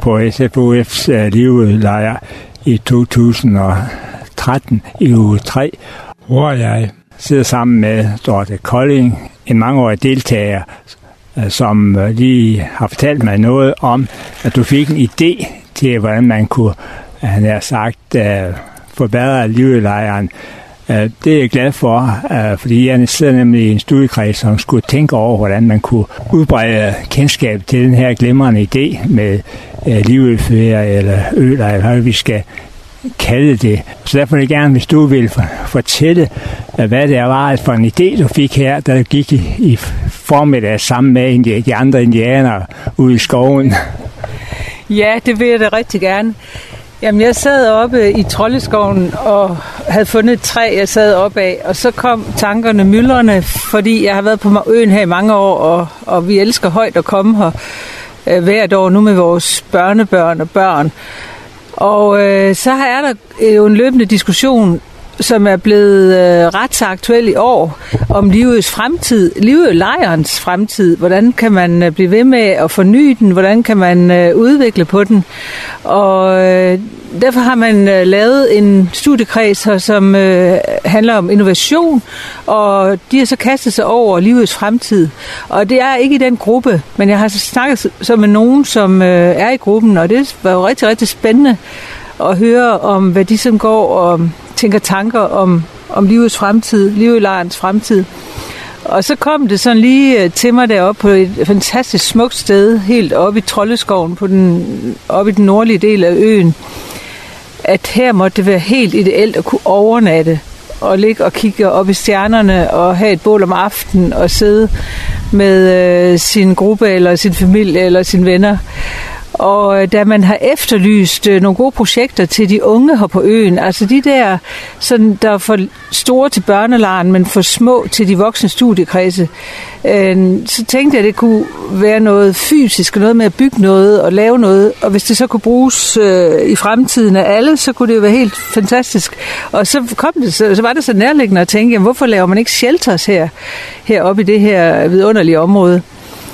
på SFOF's livlejr i 2013 i uge 3, hvor jeg sidder sammen med Dorte Kolding, en mangeårig deltager, som lige har fortalt mig noget om, at du fik en idé til, hvordan man kunne, han har sagt, forbedre livlejren. Det er jeg glad for, fordi jeg sidder nemlig i en studiekreds, som skulle tænke over, hvordan man kunne udbrede kendskab til den her glimrende idé med livølferie eller ølejr, eller hvad vi skal kalde det. Så derfor vil jeg gerne, hvis du vil fortælle, hvad det var for en idé, du fik her, da du gik i formiddag sammen med de andre indianere ude i skoven. Ja, det vil jeg da rigtig gerne. Jamen, jeg sad oppe i Troldeskoven og havde fundet et træ, jeg sad oppe af, og så kom tankerne myldrende, fordi jeg har været på øen her i mange år, og vi elsker højt at komme her hvert år nu med vores børnebørn og børn. Og så er der jo en løbende diskussion, som er blevet ret så aktuel i år, om livets fremtid, livlejrens fremtid. Hvordan kan man blive ved med at forny den? Hvordan kan man udvikle på den? Og derfor har man lavet en studiekreds her, som handler om innovation, og de har så kastet sig over livets fremtid. Og det er ikke i den gruppe, men jeg har snakket så med nogen, som er i gruppen, og det var jo rigtig, rigtig spændende at høre om, hvad de som går og tænker tanker om livets fremtid, livlejrens fremtid. Og så kom det sådan lige til mig deroppe på et fantastisk smukt sted, helt oppe i Troldeskoven, oppe i den nordlige del af øen, at her måtte det være helt ideelt at kunne overnatte og ligge og kigge op i stjernerne og have et bål om aftenen og sidde med sin gruppe eller sin familie eller sine venner. Og da man har efterlyst nogle gode projekter til de unge her på øen, altså de der, sådan, der er for store til børnelejren, men for små til de voksne studiekredse, så tænkte jeg, at det kunne være noget fysisk, noget med at bygge noget og lave noget, og hvis det så kunne bruges i fremtiden af alle, så kunne det jo være helt fantastisk. Og så var det så nærliggende at tænke, jamen, hvorfor laver man ikke shelters heroppe i det her vidunderlige område?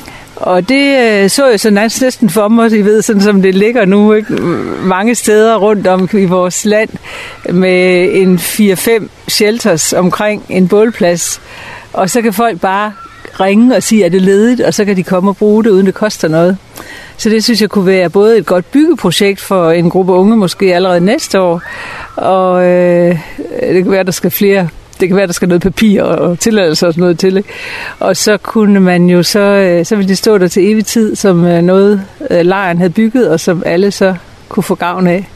Og det så jeg så næsten for mig, I ved, sådan som det ligger nu, ikke? Mange steder rundt om i vores land med en 4-5 shelters omkring en bålplads. Og så kan folk bare ringe og sige, at det er ledigt, og så kan de komme og bruge det, uden det koster noget. Så det synes jeg kunne være både et godt byggeprojekt for en gruppe unge, måske allerede næste år, og det kan være, der skal flere. Det kan være, der skal noget papir og tilladelse og sådan noget til, ikke? Og så kunne man jo så ville det stå der til evig tid, som noget lejren havde bygget, og som alle så kunne få gavn af.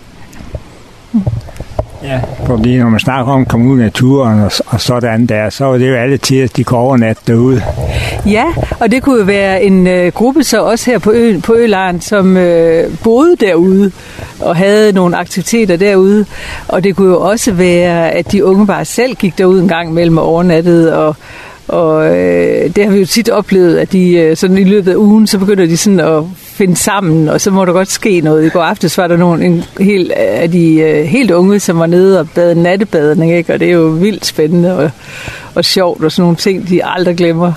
Ja, fordi når man snakker om at komme ud i naturen og sådan der, så er det jo alle tider, de kan overnatte derude. Ja, og det kunne jo være en gruppe så også her på ølejren, som boede derude og havde nogle aktiviteter derude. Og det kunne jo også være, at de unge bare selv gik derud en gang mellem og overnattede, og det har vi jo tit oplevet, at de sådan i løbet af ugen, så begynder de sådan at finde sammen, og så må der godt ske noget. I går aftes var der en af de helt unge, som var nede og bade nattebadning, ikke? Og det er jo vildt spændende og sjovt, og sådan nogle ting, de aldrig glemmer.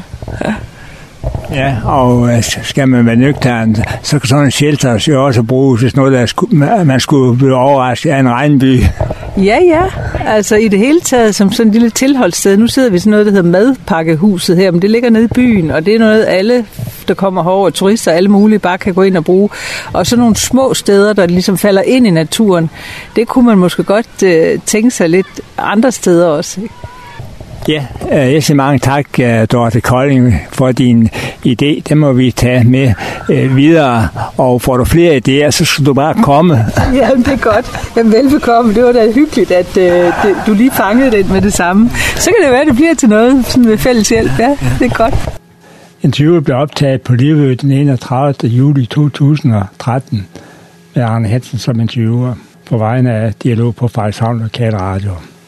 Ja, og skal man være nøgtern, så kan sådan en shelter jo også bruges, hvis noget, man skulle blive overrasket af en regnby. Ja, altså i det hele taget som sådan et lille tilholdssted. Nu sidder vi sådan noget, der hedder Madpakkehuset her, men det ligger nede i byen, og det er noget, alle, der kommer herover, turister, alle mulige, bare kan gå ind og bruge. Og så nogle små steder, der ligesom falder ind i naturen, det kunne man måske godt tænke sig lidt andre steder også, ikke? Ja, jeg siger mange tak, Dorte Kolding, for din idé. Den må vi tage med videre, og får du flere idéer, så skal du bare komme. Jamen, det er godt. Jamen, velbekomme. Det var da hyggeligt, at du lige fangede den med det samme. Så kan det være, at det bliver til noget sådan med fælles hjælp. Ja, det er godt. Interviewet blev optaget på Livø den 31. juli 2013 med Arne Hansen som interviewer på vegne af Dialog på Frederikshavn Lokal Radio.